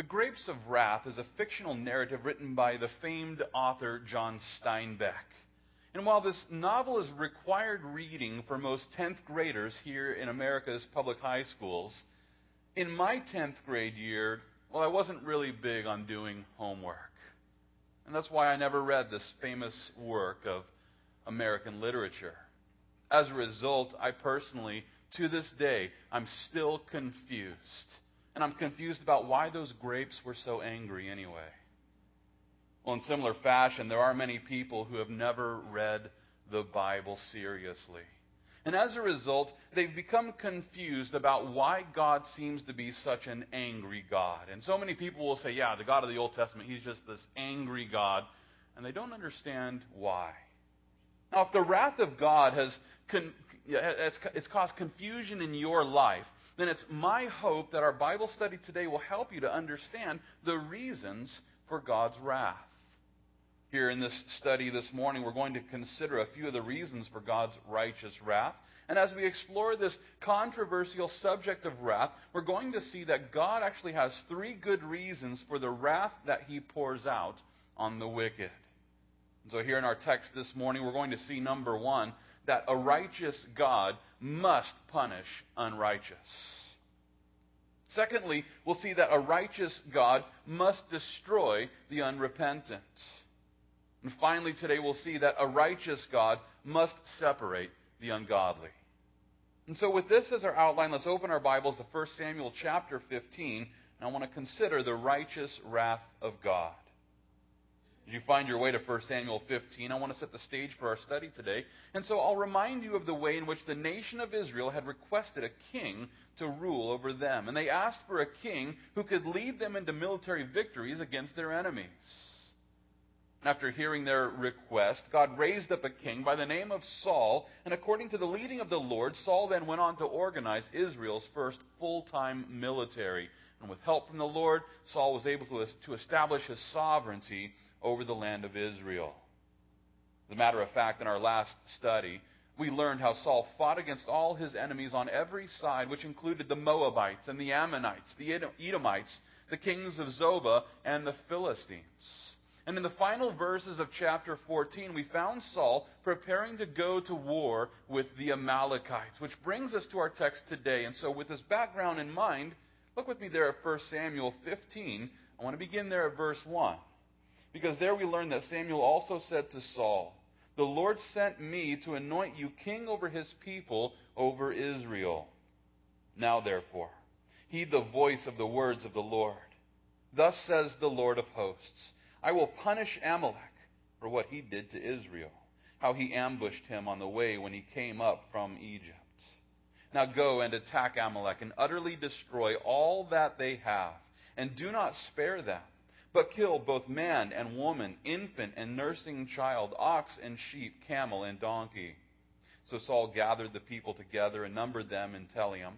Grapes of Wrath is a fictional narrative written by the famed author John Steinbeck. And while this novel is required reading for most 10th graders here in America's public high schools, in my 10th grade year, well, I wasn't really big on doing homework. And that's why I never read this famous work of American literature. As a result, I personally, to this day, I'm still confused. And I'm confused about why those grapes were so angry anyway. Well, in similar fashion, there are many people who have never read the Bible seriously. And as a result, they've become confused about why God seems to be such an angry God. And so many people will say, yeah, the God of the Old Testament, He's just this angry God. And they don't understand why. Now, if the wrath of God it's caused confusion in your life, then it's my hope that our Bible study today will help you to understand the reasons for God's wrath. Here in this study this morning, we're going to consider a few of the reasons for God's righteous wrath. And as we explore this controversial subject of wrath, we're going to see that God actually has three good reasons for the wrath that He pours out on the wicked. And so here in our text this morning, we're going to see, number one, that a righteous God must punish unrighteous. Secondly, we'll see that a righteous God must destroy the unrepentant. And finally, today we'll see that a righteous God must separate the ungodly. And so with this as our outline, let's open our Bibles to 1 Samuel chapter 15, and I want to consider the righteous wrath of God. As you find your way to 1 Samuel 15, I want to set the stage for our study today. And so I'll remind you of the way in which the nation of Israel had requested a king to rule over them. And they asked for a king who could lead them into military victories against their enemies. After hearing their request, God raised up a king by the name of Saul, and according to the leading of the Lord, Saul then went on to organize Israel's first full-time military. And with help from the Lord, Saul was able to establish his sovereignty over the land of Israel. As a matter of fact, in our last study, we learned how Saul fought against all his enemies on every side, which included the Moabites and the Ammonites, the Edomites, the kings of Zobah, and the Philistines. And in the final verses of chapter 14, we found Saul preparing to go to war with the Amalekites, which brings us to our text today. And so with this background in mind, look with me there at 1 Samuel 15. I want to begin there at verse 1. Because there we learn that Samuel also said to Saul, "The Lord sent me to anoint you king over His people, over Israel. Now therefore, heed the voice of the words of the Lord. Thus says the Lord of hosts, I will punish Amalek for what he did to Israel, how he ambushed him on the way when he came up from Egypt. Now go and attack Amalek and utterly destroy all that they have, and do not spare them, but kill both man and woman, infant and nursing child, ox and sheep, camel and donkey." So Saul gathered the people together and numbered them in Telium,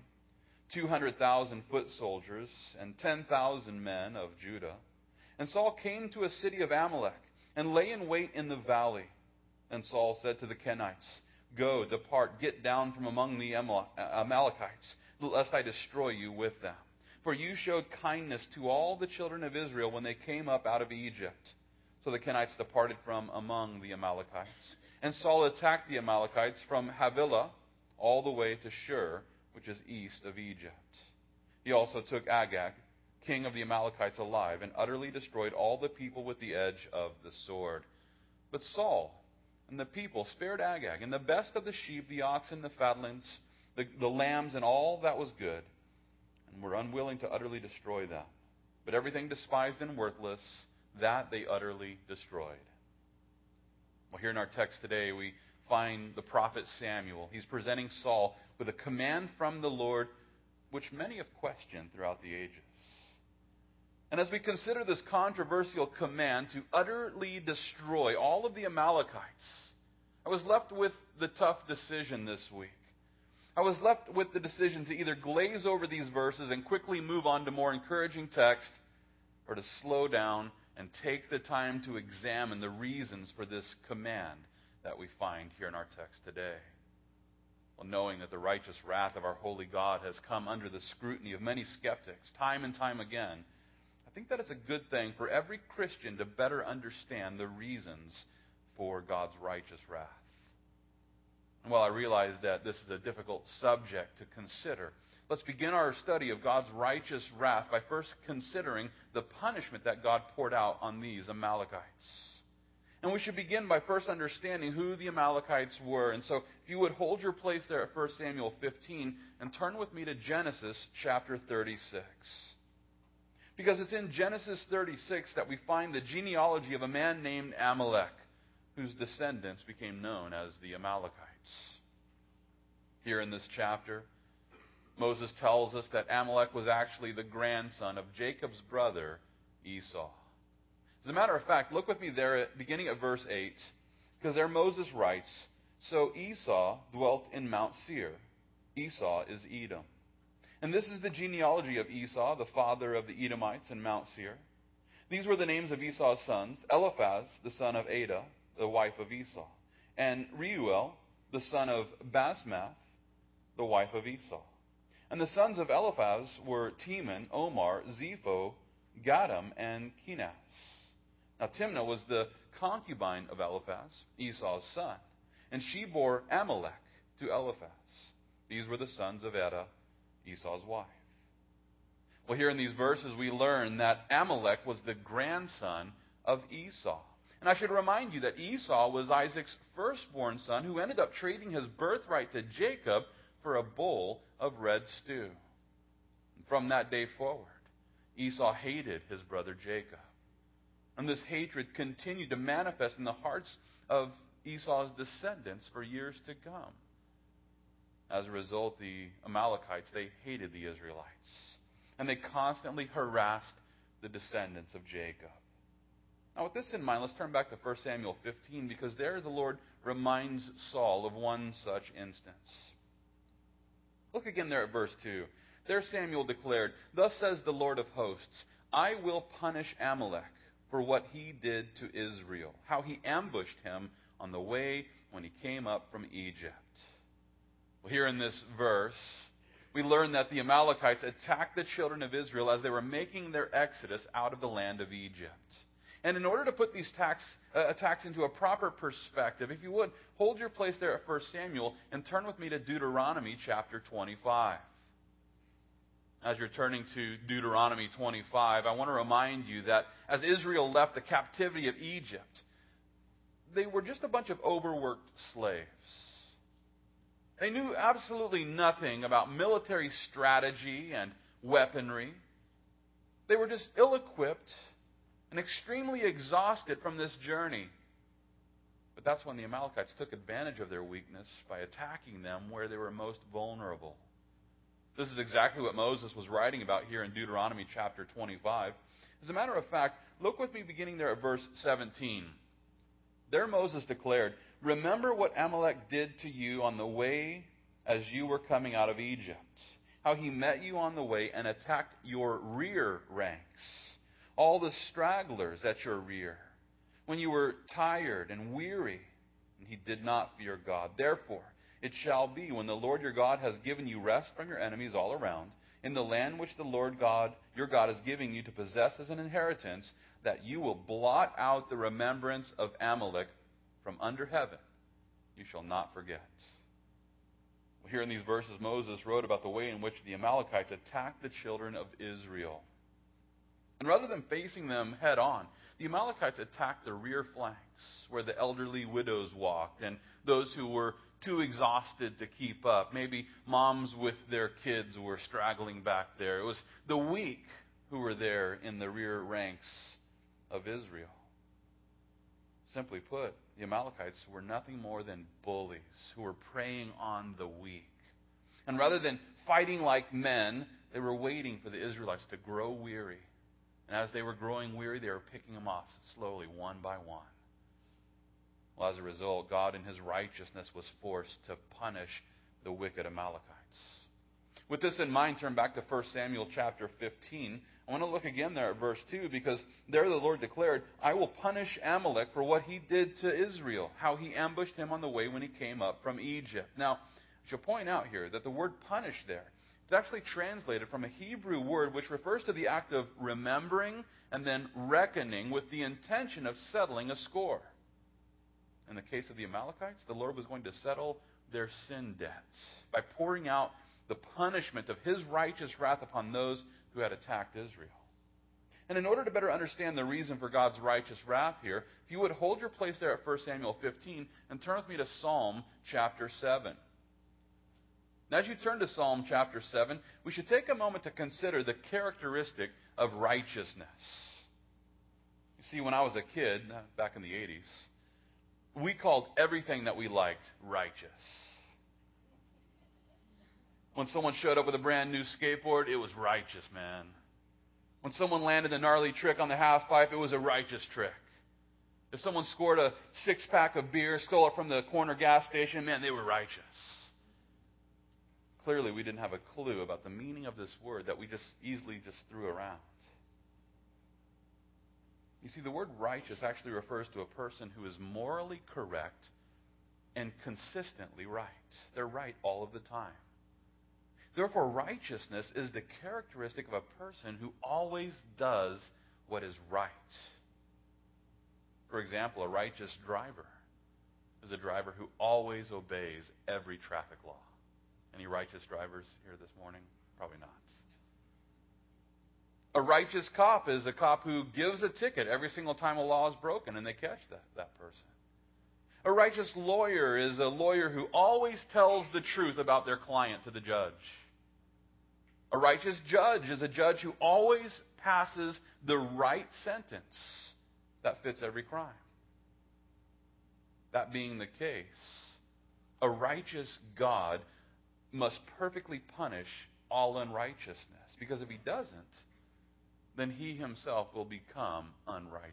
200,000 foot soldiers and 10,000 men of Judah. And Saul came to a city of Amalek and lay in wait in the valley. And Saul said to the Kenites, "Go, depart, get down from among the Amalekites, lest I destroy you with them. For you showed kindness to all the children of Israel when they came up out of Egypt." So the Kenites departed from among the Amalekites. And Saul attacked the Amalekites from Havilah all the way to Shur, which is east of Egypt. He also took Agag, king of the Amalekites, alive, and utterly destroyed all the people with the edge of the sword. But Saul and the people spared Agag, and the best of the sheep, the oxen, the fatlings, the lambs, and all that was good, and were unwilling to utterly destroy them. But everything despised and worthless, that they utterly destroyed. Well, here in our text today, we find the prophet Samuel. He's presenting Saul with a command from the Lord, which many have questioned throughout the ages. And as we consider this controversial command to utterly destroy all of the Amalekites, I was left with the tough decision this week. I was left with the decision to either glaze over these verses and quickly move on to more encouraging text, or to slow down and take the time to examine the reasons for this command that we find here in our text today. Well, knowing that the righteous wrath of our holy God has come under the scrutiny of many skeptics time and time again, I think that it's a good thing for every Christian to better understand the reasons for God's righteous wrath. And while I realize that this is a difficult subject to consider, let's begin our study of God's righteous wrath by first considering the punishment that God poured out on these Amalekites. And we should begin by first understanding who the Amalekites were. And so if you would hold your place there at 1 Samuel 15 and turn with me to Genesis chapter 36. Because it's in Genesis 36 that we find the genealogy of a man named Amalek, whose descendants became known as the Amalekites. Here in this chapter, Moses tells us that Amalek was actually the grandson of Jacob's brother, Esau. As a matter of fact, look with me there beginning at verse 8, because there Moses writes, "So Esau dwelt in Mount Seir." Esau is Edom. And this is the genealogy of Esau, the father of the Edomites in Mount Seir. These were the names of Esau's sons: Eliphaz, the son of Adah, the wife of Esau, and Reuel, the son of Basmath, the wife of Esau. And the sons of Eliphaz were Teman, Omar, Zepho, Gatam, and Kenaz. Now Timnah was the concubine of Eliphaz, Esau's son, and she bore Amalek to Eliphaz. These were the sons of Adah, Esau's wife. Well, here in these verses we learn that Amalek was the grandson of Esau. And I should remind you that Esau was Isaac's firstborn son who ended up trading his birthright to Jacob for a bowl of red stew. And from that day forward, Esau hated his brother Jacob. And this hatred continued to manifest in the hearts of Esau's descendants for years to come. As a result, the Amalekites, they hated the Israelites. And they constantly harassed the descendants of Jacob. Now, with this in mind, let's turn back to 1 Samuel 15, because there the Lord reminds Saul of one such instance. Look again there at verse 2. There Samuel declared, "Thus says the Lord of hosts, I will punish Amalek for what he did to Israel, how he ambushed him on the way when he came up from Egypt." Well, here in this verse, we learn that the Amalekites attacked the children of Israel as they were making their exodus out of the land of Egypt. And in order to put these attacks into a proper perspective, if you would, hold your place there at 1 Samuel and turn with me to Deuteronomy chapter 25. As you're turning to Deuteronomy 25, I want to remind you that as Israel left the captivity of Egypt, they were just a bunch of overworked slaves. They knew absolutely nothing about military strategy and weaponry. They were just ill-equipped and extremely exhausted from this journey. But that's when the Amalekites took advantage of their weakness by attacking them where they were most vulnerable. This is exactly what Moses was writing about here in Deuteronomy chapter 25. As a matter of fact, look with me beginning there at verse 17. There Moses declared, "Remember what Amalek did to you on the way as you were coming out of Egypt, how he met you on the way and attacked your rear ranks, all the stragglers at your rear, when you were tired and weary, and he did not fear God. Therefore, it shall be, when the Lord your God has given you rest from your enemies all around, in the land which the Lord God, your God, is giving you to possess as an inheritance, that you will blot out the remembrance of Amalek from under heaven. You shall not forget." Well, here in these verses, Moses wrote about the way in which the Amalekites attacked the children of Israel. And rather than facing them head on, the Amalekites attacked the rear flanks, where the elderly widows walked, and those who were too exhausted to keep up. Maybe moms with their kids were straggling back there. It was the weak who were there in the rear ranks of Israel. Simply put, the Amalekites were nothing more than bullies who were preying on the weak. And rather than fighting like men, they were waiting for the Israelites to grow weary. And as they were growing weary, they were picking them off slowly, one by one. Well, as a result, God in his righteousness was forced to punish the wicked Amalekites. With this in mind, turn back to 1 Samuel chapter 15. I want to look again there at verse 2, because there the Lord declared, "I will punish Amalek for what he did to Israel, how he ambushed him on the way when he came up from Egypt." Now, I should point out here that the word "punish" there It's actually translated from a Hebrew word which refers to the act of remembering and then reckoning with the intention of settling a score. In the case of the Amalekites, the Lord was going to settle their sin debts by pouring out the punishment of His righteous wrath upon those who had attacked Israel. And in order to better understand the reason for God's righteous wrath here, if you would hold your place there at 1 Samuel 15 and turn with me to Psalm chapter 7. Now, as you turn to Psalm chapter 7, we should take a moment to consider the characteristic of righteousness. You see, when I was a kid, back in the 80s, we called everything that we liked righteous. When someone showed up with a brand new skateboard, it was righteous, man. When someone landed a gnarly trick on the half pipe, it was a righteous trick. If someone scored a six-pack of beer, stole it from the corner gas station, man, they were righteous. Clearly, we didn't have a clue about the meaning of this word that we just easily threw around. You see, the word righteous actually refers to a person who is morally correct and consistently right. They're right all of the time. Therefore, righteousness is the characteristic of a person who always does what is right. For example, a righteous driver is a driver who always obeys every traffic law. Any righteous drivers here this morning? Probably not. A righteous cop is a cop who gives a ticket every single time a law is broken and they catch that person. A righteous lawyer is a lawyer who always tells the truth about their client to the judge. A righteous judge is a judge who always passes the right sentence that fits every crime. That being the case, a righteous God must perfectly punish all unrighteousness, because if He doesn't, then He Himself will become unrighteous.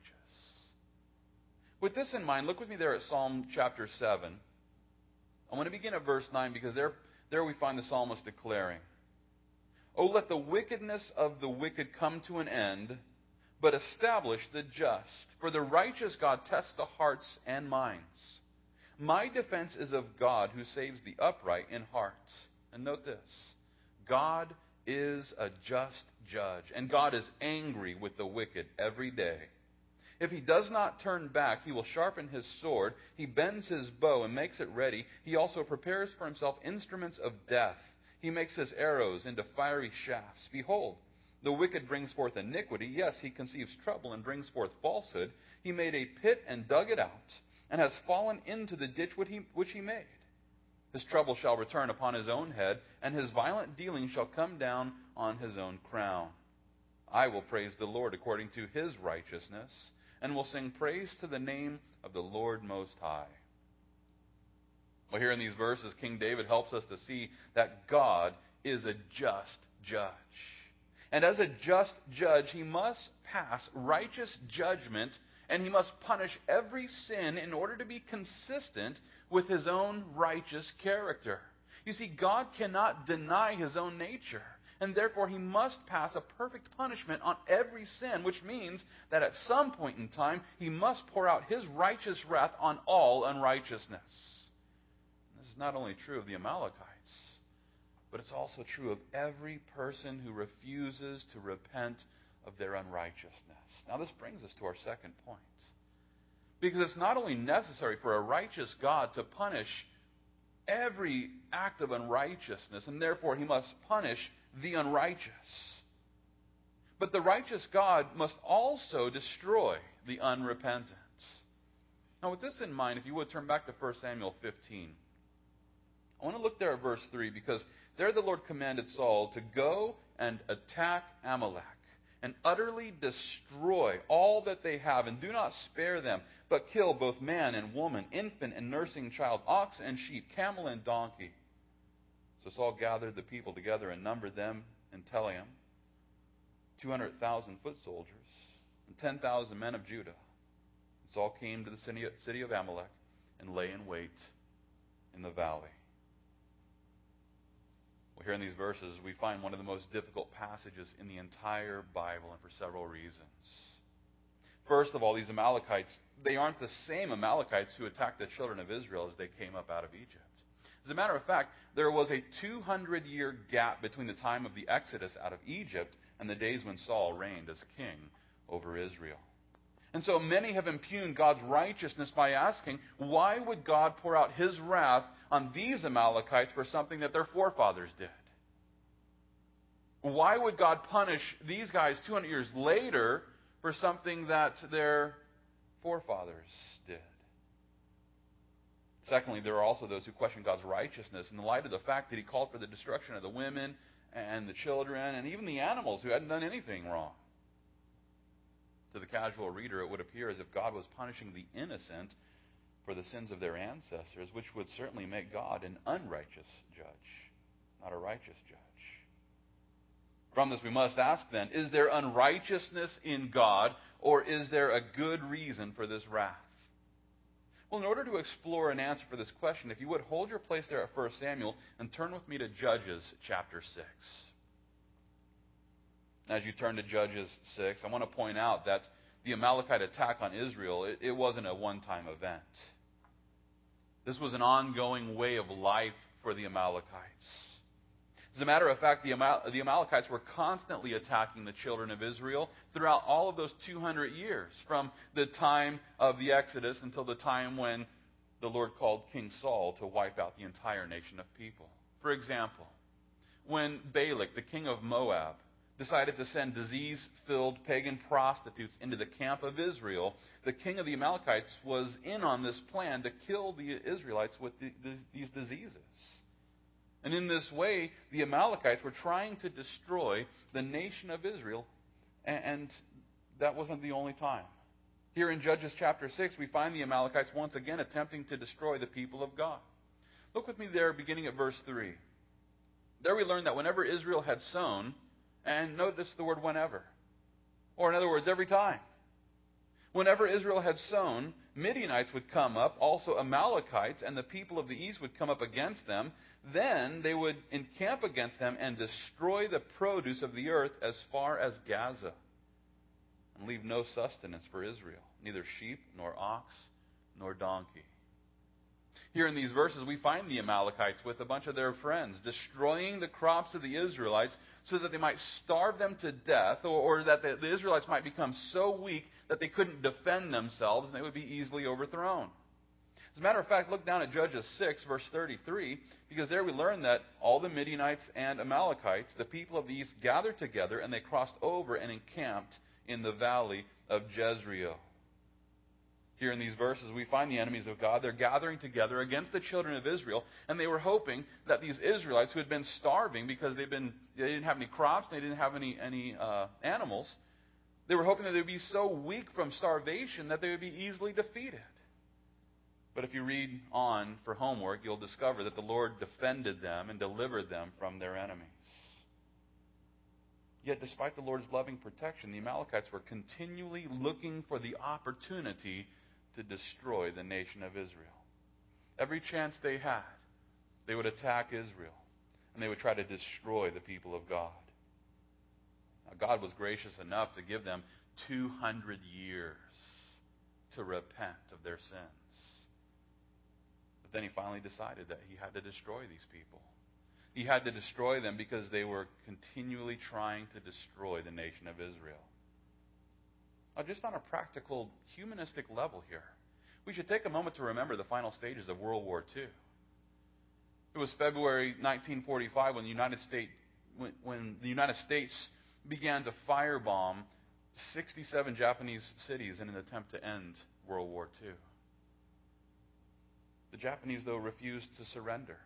With this in mind, look with me there at Psalm chapter 7. I want to begin at verse 9, because there we find the psalmist declaring, "Oh, let the wickedness of the wicked come to an end, but establish the just. For the righteous God tests the hearts and minds. My defense is of God, who saves the upright in heart." And note this, God is a just judge, and God is angry with the wicked every day. If He does not turn back, He will sharpen His sword. He bends His bow and makes it ready. He also prepares for Himself instruments of death. He makes His arrows into fiery shafts. Behold, the wicked brings forth iniquity. Yes, he conceives trouble and brings forth falsehood. He made a pit and dug it out, and has fallen into the ditch which he made. His trouble shall return upon his own head, and his violent dealing shall come down on his own crown. I will praise the Lord according to His righteousness, and will sing praise to the name of the Lord Most High. Well, here in these verses, King David helps us to see that God is a just judge. And as a just judge, He must pass righteous judgment, and He must punish every sin in order to be consistent with His own righteous character. You see, God cannot deny His own nature, and therefore He must pass a perfect punishment on every sin, which means that at some point in time, He must pour out His righteous wrath on all unrighteousness. This is not only true of the Amalekites, but it's also true of every person who refuses to repent of their unrighteousness. Now, this brings us to our second point. Because it's not only necessary for a righteous God to punish every act of unrighteousness, and therefore He must punish the unrighteous, but the righteous God must also destroy the unrepentant. Now, with this in mind, if you would turn back to 1 Samuel 15. I want to look there at verse 3, because there the Lord commanded Saul to go and attack Amalek and utterly destroy all that they have, and do not spare them, but kill both man and woman, infant and nursing child, ox and sheep, camel and donkey. So Saul gathered the people together and numbered them in Telaim, 200,000 foot soldiers, and 10,000 men of Judah. And Saul came to the city of Amalek and lay in wait in the valley. Well, here in these verses, we find one of the most difficult passages in the entire Bible, and for several reasons. First of all, these Amalekites, they aren't the same Amalekites who attacked the children of Israel as they came up out of Egypt. As a matter of fact, there was a 200-year gap between the time of the Exodus out of Egypt and the days when Saul reigned as king over Israel. And so many have impugned God's righteousness by asking, why would God pour out his wrath on these Amalekites for something that their forefathers did? Why would God punish these guys 200 years later for something that their forefathers did? Secondly, there are also those who question God's righteousness in the light of the fact that he called for the destruction of the women and the children and even the animals who hadn't done anything wrong. To the casual reader, it would appear as if God was punishing the innocent for the sins of their ancestors, which would certainly make God an unrighteous judge, not a righteous judge. From this, we must ask then, is there unrighteousness in God, or is there a good reason for this wrath? Well, in order to explore an answer for this question, if you would hold your place there at 1 Samuel and turn with me to Judges chapter 6. As you turn to Judges 6, I want to point out that the Amalekite attack on Israel, it wasn't a one-time event. This was an ongoing way of life for the Amalekites. As a matter of fact, the Amalekites were constantly attacking the children of Israel throughout all of those 200 years, from the time of the Exodus until the time when the Lord called King Saul to wipe out the entire nation of people. For example, when Balak, the king of Moab, decided to send disease-filled pagan prostitutes into the camp of Israel, the king of the Amalekites was in on this plan to kill the Israelites with these diseases. And in this way, the Amalekites were trying to destroy the nation of Israel, and that wasn't the only time. Here in Judges chapter 6, we find the Amalekites once again attempting to destroy the people of God. Look with me there, beginning at verse 3. There we learn that whenever Israel had sown, and notice the word whenever, or in other words, every time. Whenever Israel had sown, Midianites would come up, also Amalekites, and the people of the east would come up against them. Then they would encamp against them and destroy the produce of the earth as far as Gaza, and leave no sustenance for Israel, neither sheep, nor ox, nor donkey. Here in these verses, we find the Amalekites with a bunch of their friends, destroying the crops of the Israelites so that they might starve them to death, or that the Israelites might become so weak that they couldn't defend themselves and they would be easily overthrown. As a matter of fact, look down at Judges 6, verse 33, because there we learn that all the Midianites and Amalekites, the people of the east, gathered together and they crossed over and encamped in the valley of Jezreel. Here in these verses, we find the enemies of God. They're gathering together against the children of Israel, and they were hoping that these Israelites who had been starving because they didn't have any crops, they didn't have any animals, they were hoping that they would be so weak from starvation that they would be easily defeated. But if you read on for homework, you'll discover that the Lord defended them and delivered them from their enemies. Yet despite the Lord's loving protection, the Amalekites were continually looking for the opportunity to destroy the nation of Israel. Every chance they had, they would attack Israel, and they would try to destroy the people of God. Now, God was gracious enough to give them 200 years to repent of their sins. But then he finally decided that he had to destroy these people. He had to destroy them because they were continually trying to destroy the nation of Israel. Now, just on a practical, humanistic level here, we should take a moment to remember the final stages of World War II. It was February 1945 when the United States began to firebomb 67 Japanese cities in an attempt to end World War II. The Japanese, though, refused to surrender.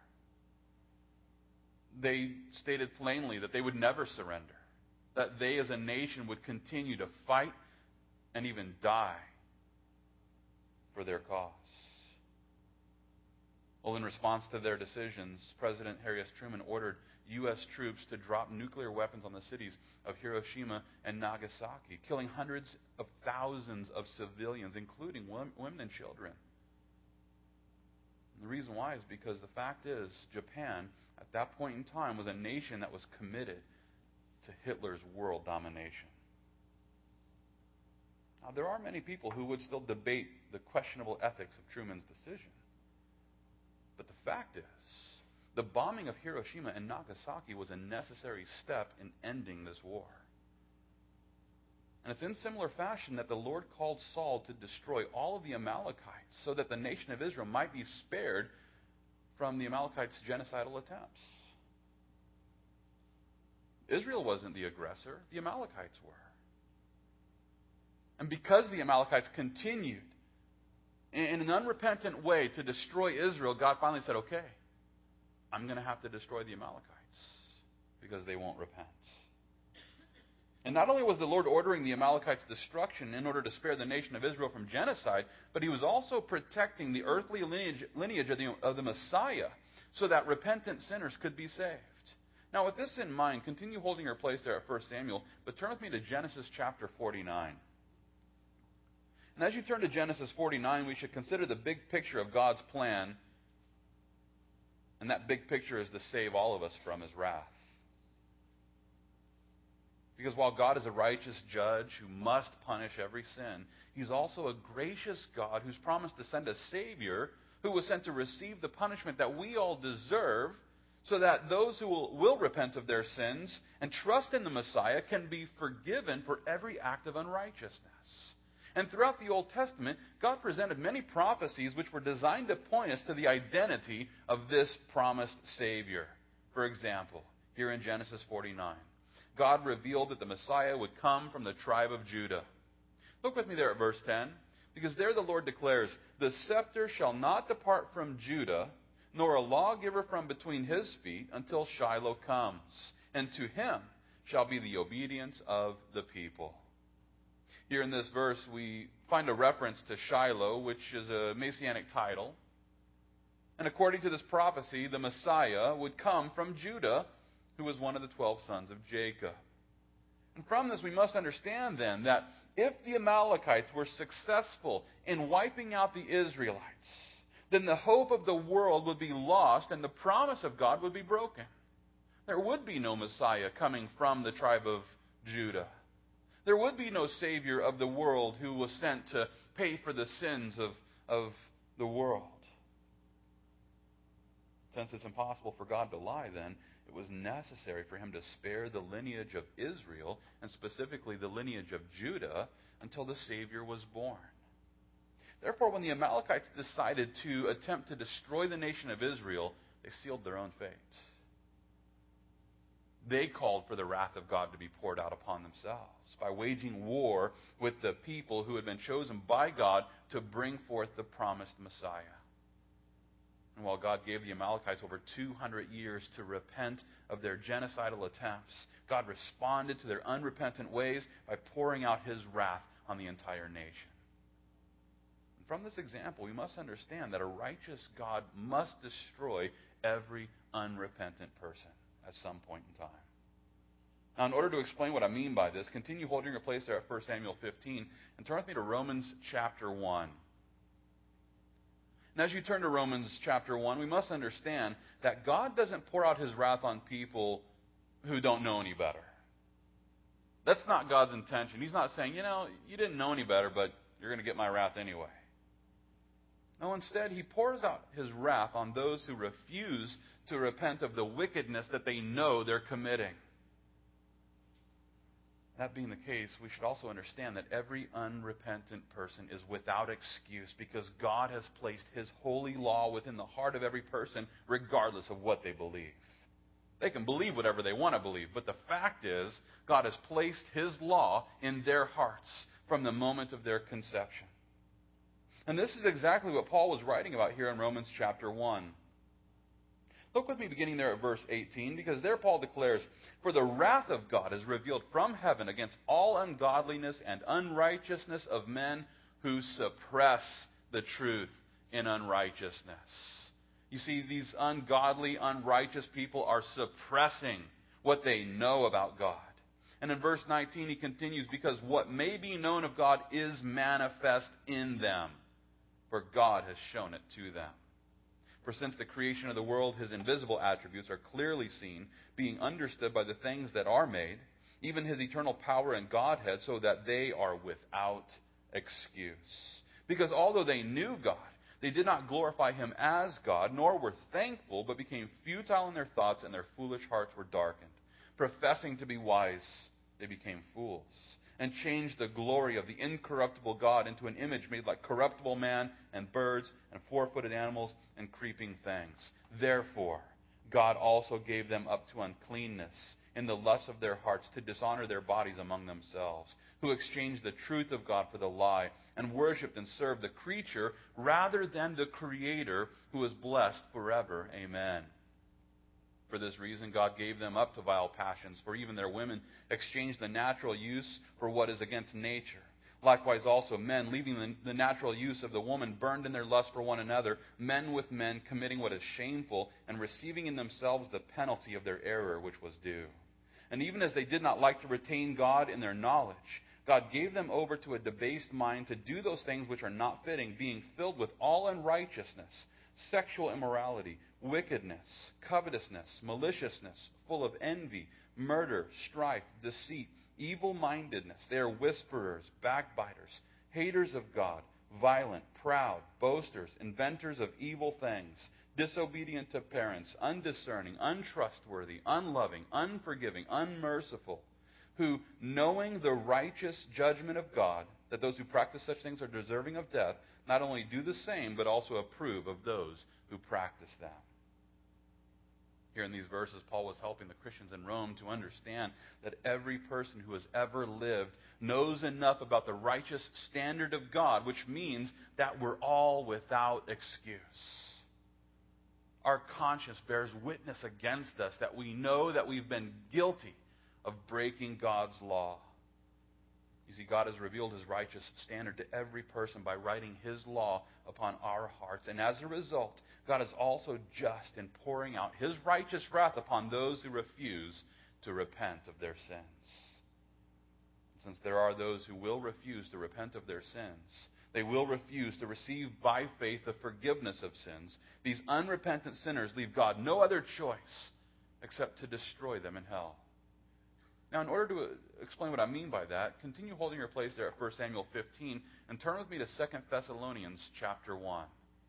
They stated plainly that they would never surrender, that they as a nation would continue to fight and even die for their cause. Well, in response to their decisions, President Harry S. Truman ordered U.S. troops to drop nuclear weapons on the cities of Hiroshima and Nagasaki, killing hundreds of thousands of civilians, including women and children. And the reason why is because the fact is, Japan, at that point in time, was a nation that was committed to Hitler's world domination. Now, there are many people who would still debate the questionable ethics of Truman's decision. But the fact is The bombing of Hiroshima and Nagasaki was a necessary step in ending this war. And it's in similar fashion that the Lord called Saul to destroy all of the Amalekites so that the nation of Israel might be spared from the Amalekites' genocidal attempts. Israel wasn't the aggressor, the Amalekites were. And because the Amalekites continued in an unrepentant way to destroy Israel, God finally said, okay, I'm going to have to destroy the Amalekites because they won't repent. And not only was the Lord ordering the Amalekites' destruction in order to spare the nation of Israel from genocide, but he was also protecting the earthly lineage of the Messiah so that repentant sinners could be saved. Now, with this in mind, continue holding your place there at 1 Samuel, but turn with me to Genesis chapter 49. And as you turn to Genesis 49, we should consider the big picture of God's plan. And that big picture is to save all of us from his wrath. Because while God is a righteous judge who must punish every sin, he's also a gracious God who's promised to send a Savior who was sent to receive the punishment that we all deserve so that those who will repent of their sins and trust in the Messiah can be forgiven for every act of unrighteousness. And throughout the Old Testament, God presented many prophecies which were designed to point us to the identity of this promised Savior. For example, here in Genesis 49, God revealed that the Messiah would come from the tribe of Judah. Look with me there at verse 10, because there the Lord declares, "The scepter shall not depart from Judah, nor a lawgiver from between his feet, until Shiloh comes, and to him shall be the obedience of the people." Here in this verse, we find a reference to Shiloh, which is a messianic title. And according to this prophecy, the Messiah would come from Judah, who was one of the 12 sons of Jacob. And from this, we must understand then that if the Amalekites were successful in wiping out the Israelites, then the hope of the world would be lost and the promise of God would be broken. There would be no Messiah coming from the tribe of Judah. There would be no Savior of the world who was sent to pay for the sins of the world. Since it's impossible for God to lie, then, it was necessary for him to spare the lineage of Israel, and specifically the lineage of Judah, until the Savior was born. Therefore, when the Amalekites decided to attempt to destroy the nation of Israel, they sealed their own fate. They called for the wrath of God to be poured out upon themselves by waging war with the people who had been chosen by God to bring forth the promised Messiah. And while God gave the Amalekites over 200 years to repent of their genocidal attempts, God responded to their unrepentant ways by pouring out his wrath on the entire nation. And from this example, we must understand that a righteous God must destroy every unrepentant person at some point in time. Now, in order to explain what I mean by this, continue holding your place there at 1 Samuel 15 and turn with me to Romans chapter 1. And as you turn to Romans chapter 1, we must understand that God doesn't pour out his wrath on people who don't know any better. That's not God's intention. He's not saying, you didn't know any better, but you're going to get my wrath anyway. No, instead, he pours out his wrath on those who refuse to repent of the wickedness that they know they're committing. That being the case, we should also understand that every unrepentant person is without excuse because God has placed his holy law within the heart of every person, regardless of what they believe. They can believe whatever they want to believe, but the fact is, God has placed his law in their hearts from the moment of their conception. And this is exactly what Paul was writing about here in Romans chapter 1. Look with me beginning there at verse 18, because there Paul declares, "For the wrath of God is revealed from heaven against all ungodliness and unrighteousness of men who suppress the truth in unrighteousness." You see, these ungodly, unrighteous people are suppressing what they know about God. And in verse 19 he continues, "Because what may be known of God is manifest in them, for God has shown it to them. For since the creation of the world, his invisible attributes are clearly seen, being understood by the things that are made, even his eternal power and Godhead, so that they are without excuse. Because although they knew God, They did not glorify him as God, nor were thankful, but became futile in their thoughts, and their foolish hearts were darkened. Professing to be wise, they became fools, and changed the glory of the incorruptible God into an image made like corruptible man and birds and four-footed animals and creeping things. Therefore, God also gave them up to uncleanness in the lusts of their hearts, to dishonor their bodies among themselves, who exchanged the truth of God for the lie, and worshipped and served the creature rather than the Creator, who is blessed forever. Amen. For this reason, God gave them up to vile passions, for even their women exchanged the natural use for what is against nature. Likewise also men, leaving the natural use of the woman, burned in their lust for one another, men with men, committing what is shameful, and receiving in themselves the penalty of their error which was due. And even as they did not like to retain God in their knowledge, God gave them over to a debased mind to do those things which are not fitting, being filled with all unrighteousness, sexual immorality, wickedness, covetousness, maliciousness, full of envy, murder, strife, deceit, evil-mindedness. They are whisperers, backbiters, haters of God, violent, proud, boasters, inventors of evil things, disobedient to parents, undiscerning, untrustworthy, unloving, unforgiving, unmerciful, who, knowing the righteous judgment of God, that those who practice such things are deserving of death, not only do the same, but also approve of those who practice them. Here in these verses, Paul was helping the Christians in Rome to understand that every person who has ever lived knows enough about the righteous standard of God, which means that we're all without excuse. Our conscience bears witness against us that we know that we've been guilty of breaking God's law. You see, God has revealed His righteous standard to every person by writing His law upon our hearts. And as a result, God is also just in pouring out His righteous wrath upon those who refuse to repent of their sins. Since there are those who will refuse to repent of their sins, they will refuse to receive by faith the forgiveness of sins. These unrepentant sinners leave God no other choice except to destroy them in hell. Now, in order to explain what I mean by that, continue holding your place there at 1 Samuel 15 and turn with me to 2 Thessalonians chapter 1.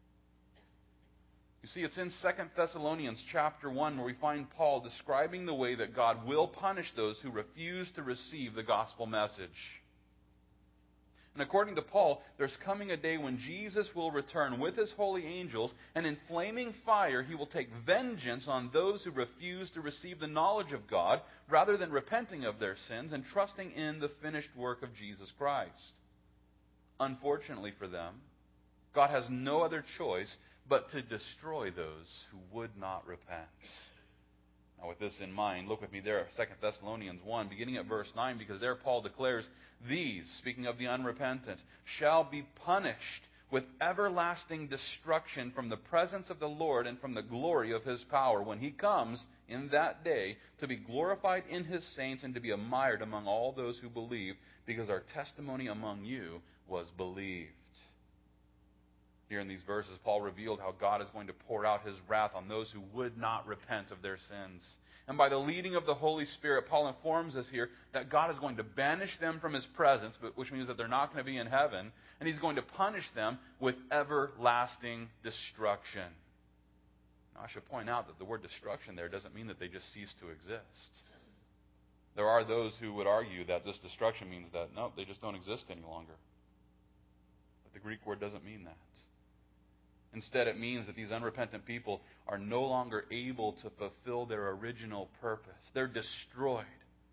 You see, it's in 2 Thessalonians chapter 1 where we find Paul describing the way that God will punish those who refuse to receive the gospel message. And according to Paul, there's coming a day when Jesus will return with His holy angels, and in flaming fire He will take vengeance on those who refuse to receive the knowledge of God, rather than repenting of their sins and trusting in the finished work of Jesus Christ. Unfortunately for them, God has no other choice but to destroy those who would not repent. Now, with this in mind, look with me there at 2 Thessalonians 1, beginning at verse 9, because there Paul declares, "These," speaking of the unrepentant, "shall be punished with everlasting destruction from the presence of the Lord and from the glory of His power, when He comes in that day to be glorified in His saints and to be admired among all those who believe, because our testimony among you was believed." Here in these verses, Paul revealed how God is going to pour out His wrath on those who would not repent of their sins. And by the leading of the Holy Spirit, Paul informs us here that God is going to banish them from His presence, which means that they're not going to be in heaven, and He's going to punish them with everlasting destruction. Now, I should point out that the word destruction there doesn't mean that they just cease to exist. There are those who would argue that this destruction means that, no, they just don't exist any longer. But the Greek word doesn't mean that. Instead, it means that these unrepentant people are no longer able to fulfill their original purpose. They're destroyed.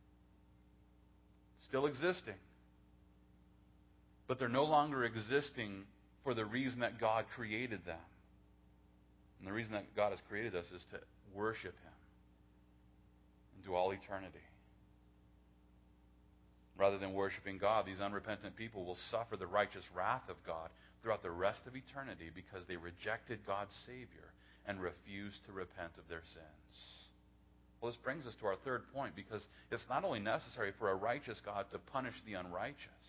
Still existing. But they're no longer existing for the reason that God created them. And the reason that God has created us is to worship Him into all eternity. Rather than worshiping God, these unrepentant people will suffer the righteous wrath of God throughout the rest of eternity because they rejected God's Savior and refused to repent of their sins. Well, this brings us to our third point, because it's not only necessary for a righteous God to punish the unrighteous,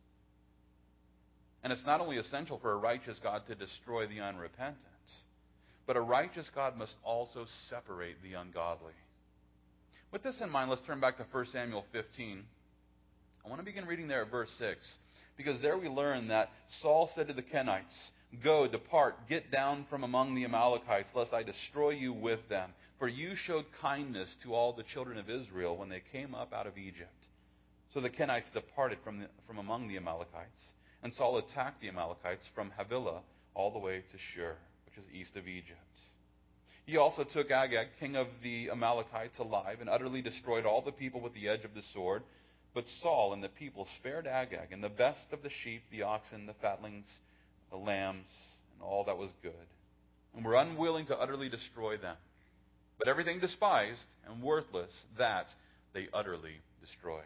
and it's not only essential for a righteous God to destroy the unrepentant, but a righteous God must also separate the ungodly. With this in mind, let's turn back to 1 Samuel 15. I want to begin reading there at verse 6, because there we learn that Saul said to the Kenites, Go, depart, get down from among the Amalekites, lest I destroy you with them. For you showed kindness to all the children of Israel when they came up out of Egypt. So the Kenites departed from among the Amalekites, and Saul attacked the Amalekites from Havilah all the way to Shur, which is east of Egypt. He also took Agag, king of the Amalekites, alive, and utterly destroyed all the people with the edge of the sword. But Saul and the people spared Agag, and the best of the sheep, the oxen, the fatlings, the lambs, and all that was good, and were unwilling to utterly destroy them. But everything despised and worthless, that they utterly destroyed.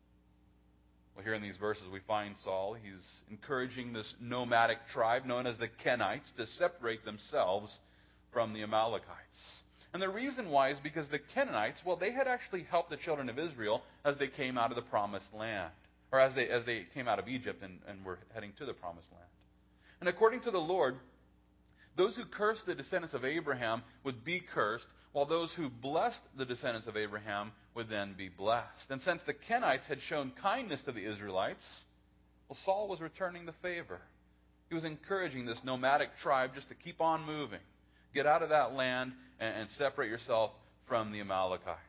Well, here in these verses we find Saul. He's encouraging this nomadic tribe known as the Kenites to separate themselves from the Amalekites. And the reason why is because the Kenites, well, they had actually helped the children of Israel as they came out of the Promised Land, or as they came out of Egypt and were heading to the Promised Land. And according to the Lord, those who cursed the descendants of Abraham would be cursed, while those who blessed the descendants of Abraham would then be blessed. And since the Kenites had shown kindness to the Israelites, well, Saul was returning the favor. He was encouraging this nomadic tribe just to keep on moving. Get out of that land and separate yourself from the Amalekites.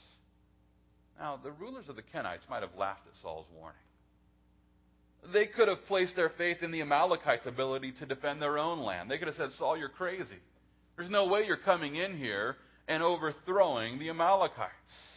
Now, the rulers of the Kenites might have laughed at Saul's warning. They could have placed their faith in the Amalekites' ability to defend their own land. They could have said, Saul, you're crazy. There's no way you're coming in here and overthrowing the Amalekites.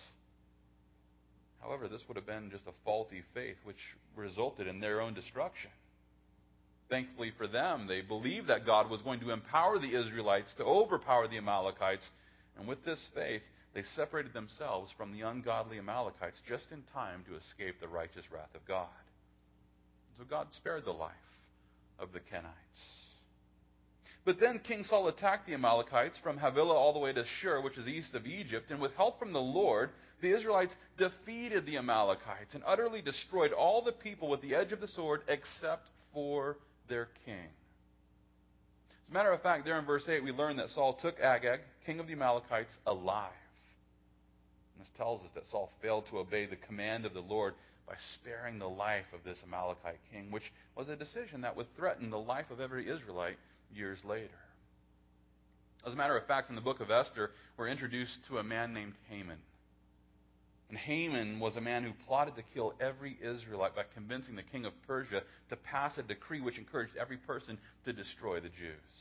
However, this would have been just a faulty faith which resulted in their own destruction. Thankfully for them, they believed that God was going to empower the Israelites to overpower the Amalekites. And with this faith, they separated themselves from the ungodly Amalekites just in time to escape the righteous wrath of God. So God spared the life of the Kenites. But then King Saul attacked the Amalekites from Havilah all the way to Shur, which is east of Egypt. And with help from the Lord, the Israelites defeated the Amalekites and utterly destroyed all the people with the edge of the sword except for their king. As a matter of fact, there in verse 8, we learn that Saul took Agag, king of the Amalekites, alive. And this tells us that Saul failed to obey the command of the Lord by sparing the life of this Amalekite king, which was a decision that would threaten the life of every Israelite years later. As a matter of fact, in the book of Esther, we're introduced to a man named Haman. And Haman was a man who plotted to kill every Israelite by convincing the king of Persia to pass a decree which encouraged every person to destroy the Jews.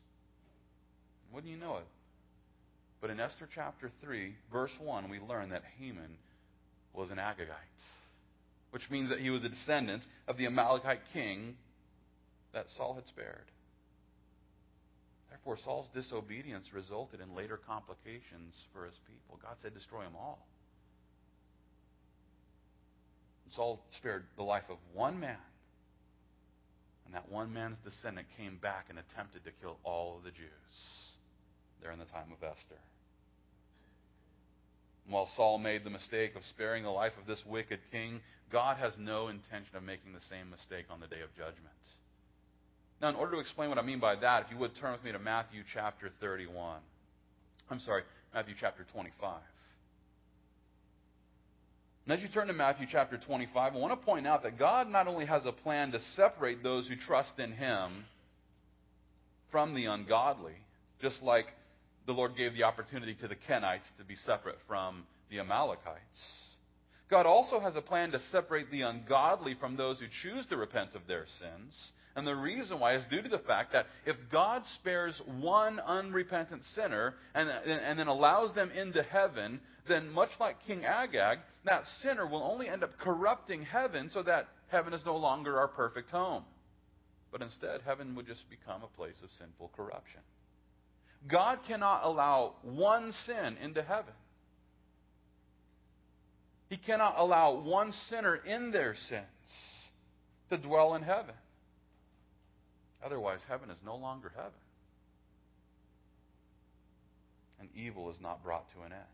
Wouldn't you know it? But in Esther chapter 3, verse 1, we learn that Haman was an Agagite, which means that he was a descendant of the Amalekite king that Saul had spared. Therefore, Saul's disobedience resulted in later complications for his people. God said, destroy them all. And Saul spared the life of one man. And that one man's descendant came back and attempted to kill all of the Jews there in the time of Esther. And while Saul made the mistake of sparing the life of this wicked king, God has no intention of making the same mistake on the day of judgment. Now, in order to explain what I mean by that, if you would turn with me to Matthew chapter 31. Matthew chapter 25. And as you turn to Matthew chapter 25, I want to point out that God not only has a plan to separate those who trust in Him from the ungodly, just like the Lord gave the opportunity to the Kenites to be separate from the Amalekites. God also has a plan to separate the ungodly from those who choose to repent of their sins. And the reason why is due to the fact that if God spares one unrepentant sinner and then allows them into heaven, then much like King Agag, that sinner will only end up corrupting heaven so that heaven is no longer our perfect home. But instead, heaven would just become a place of sinful corruption. God cannot allow one sin into heaven. He cannot allow one sinner in their sins to dwell in heaven. Otherwise, heaven is no longer heaven. And evil is not brought to an end.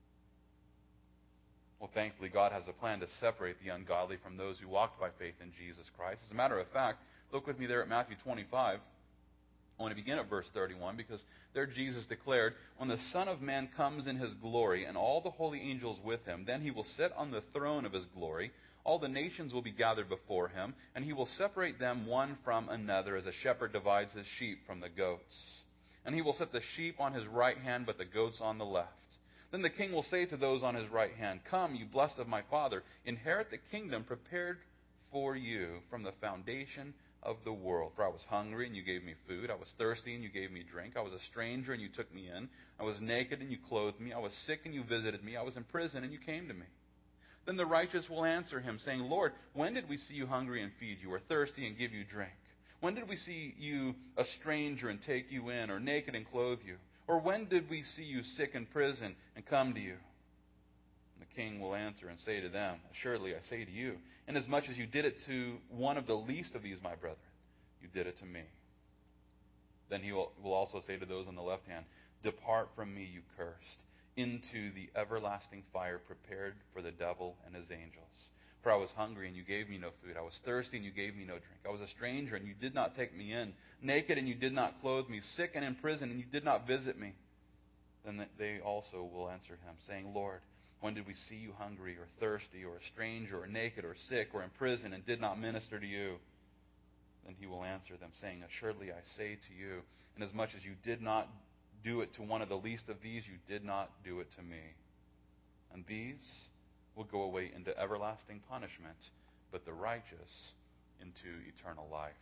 Well, thankfully, God has a plan to separate the ungodly from those who walked by faith in Jesus Christ. As a matter of fact, look with me there at Matthew 25. I want to begin at verse 31 because there Jesus declared, when the Son of Man comes in His glory and all the holy angels with Him, then He will sit on the throne of His glory. All the nations will be gathered before him, and he will separate them one from another, as a shepherd divides his sheep from the goats. And he will set the sheep on his right hand, but the goats on the left. Then the king will say to those on his right hand, Come, you blessed of my Father, inherit the kingdom prepared for you from the foundation of the world. For I was hungry, and you gave me food. I was thirsty, and you gave me drink. I was a stranger, and you took me in. I was naked, and you clothed me. I was sick, and you visited me. I was in prison, and you came to me. Then the righteous will answer him, saying, Lord, when did we see you hungry and feed you, or thirsty and give you drink? When did we see you a stranger and take you in, or naked and clothe you? Or when did we see you sick in prison and come to you? And the king will answer and say to them, Assuredly I say to you, inasmuch as you did it to one of the least of these my brethren, you did it to me. Then he will also say to those on the left hand, Depart from me, you cursed, into the everlasting fire prepared for the devil and his angels. For I was hungry, and you gave me no food. I was thirsty, and you gave me no drink. I was a stranger, and you did not take me in. Naked, and you did not clothe me. Sick and in prison, and you did not visit me. Then they also will answer him, saying, Lord, when did we see you hungry, or thirsty, or a stranger, or naked, or sick, or in prison, and did not minister to you? Then he will answer them, saying, Assuredly I say to you, inasmuch as you did not do it to one of the least of these, you did not do it to me. And these will go away into everlasting punishment, but the righteous into eternal life.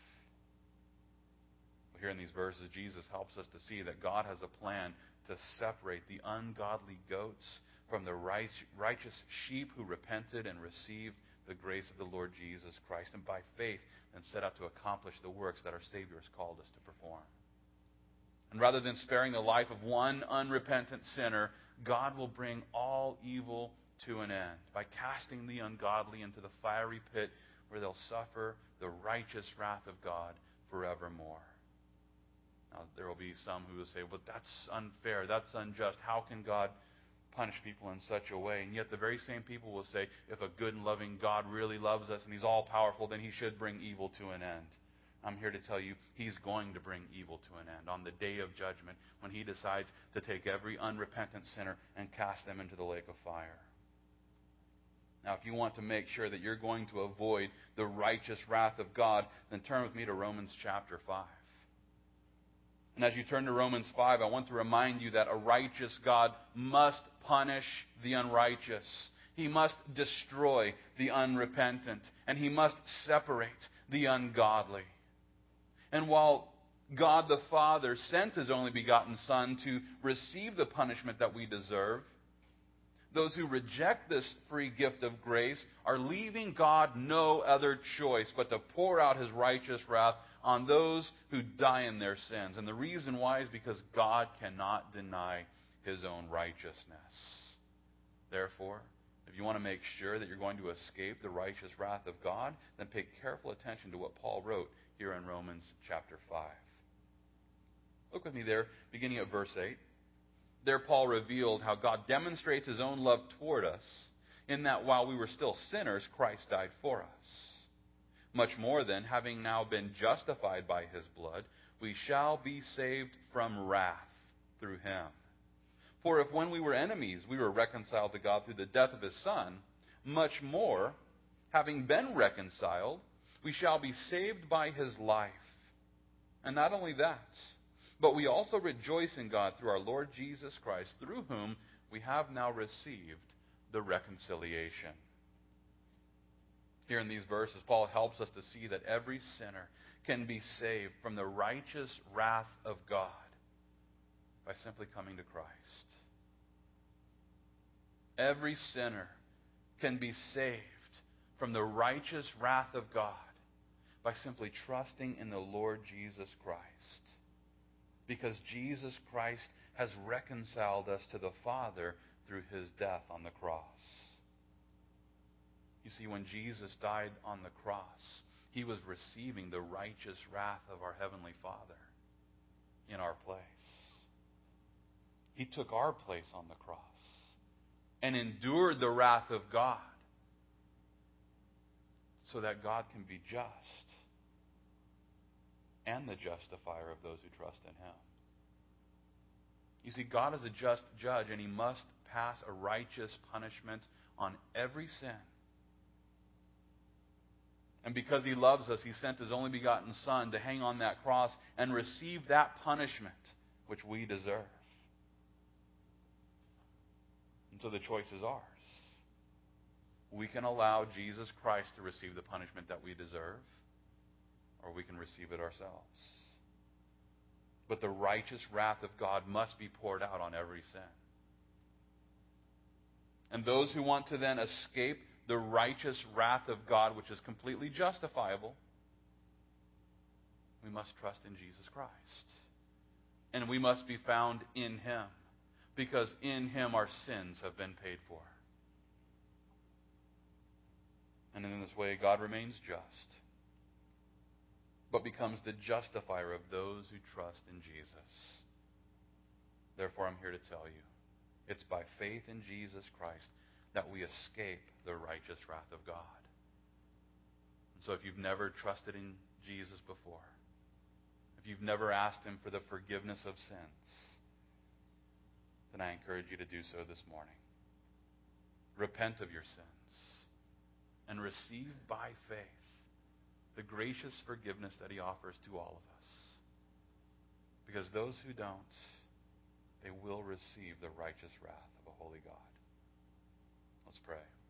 Here in these verses, Jesus helps us to see that God has a plan to separate the ungodly goats from the righteous sheep who repented and received the grace of the Lord Jesus Christ, and by faith and set out to accomplish the works that our Savior has called us to perform. And rather than sparing the life of one unrepentant sinner, God will bring all evil to an end by casting the ungodly into the fiery pit where they'll suffer the righteous wrath of God forevermore. Now, there will be some who will say, well, that's unfair, that's unjust. How can God punish people in such a way? And yet the very same people will say, if a good and loving God really loves us and He's all-powerful, then He should bring evil to an end. I'm here to tell you, He's going to bring evil to an end on the day of judgment when He decides to take every unrepentant sinner and cast them into the lake of fire. Now, if you want to make sure that you're going to avoid the righteous wrath of God, then turn with me to Romans chapter 5. And as you turn to Romans 5, I want to remind you that a righteous God must punish the unrighteous. He must destroy the unrepentant. And He must separate the ungodly. And while God the Father sent His only begotten Son to receive the punishment that we deserve, those who reject this free gift of grace are leaving God no other choice but to pour out His righteous wrath on those who die in their sins. And the reason why is because God cannot deny His own righteousness. Therefore, if you want to make sure that you're going to escape the righteous wrath of God, then pay careful attention to what Paul wrote here in Romans chapter 5. Look with me there, beginning at verse 8. There Paul revealed how God demonstrates His own love toward us in that while we were still sinners, Christ died for us. Much more then, having now been justified by His blood, we shall be saved from wrath through Him. For if when we were enemies, we were reconciled to God through the death of His Son, much more, having been reconciled, we shall be saved by His life. And not only that, but we also rejoice in God through our Lord Jesus Christ, through whom we have now received the reconciliation. Here in these verses, Paul helps us to see that every sinner can be saved from the righteous wrath of God by simply coming to Christ. Every sinner can be saved from the righteous wrath of God by simply trusting in the Lord Jesus Christ. Because Jesus Christ has reconciled us to the Father through His death on the cross. You see, when Jesus died on the cross, He was receiving the righteous wrath of our Heavenly Father in our place. He took our place on the cross and endured the wrath of God so that God can be just and the justifier of those who trust in Him. You see, God is a just judge, and He must pass a righteous punishment on every sin And because He loves us, He sent His only begotten Son to hang on that cross and receive that punishment which we deserve. And so the choice is ours. We can allow Jesus Christ to receive the punishment that we deserve, or we can receive it ourselves. But the righteous wrath of God must be poured out on every sin. And those who want to then escape the righteous wrath of God, which is completely justifiable, we must trust in Jesus Christ. And we must be found in Him, because in Him our sins have been paid for. And in this way, God remains just, but becomes the justifier of those who trust in Jesus. Therefore, I'm here to tell you, it's by faith in Jesus Christ that we escape the righteous wrath of God. And so if you've never trusted in Jesus before, if you've never asked Him for the forgiveness of sins, then I encourage you to do so this morning. Repent of your sins and receive by faith the gracious forgiveness that He offers to all of us. Because those who don't, they will receive the righteous wrath of a holy God. Let's pray.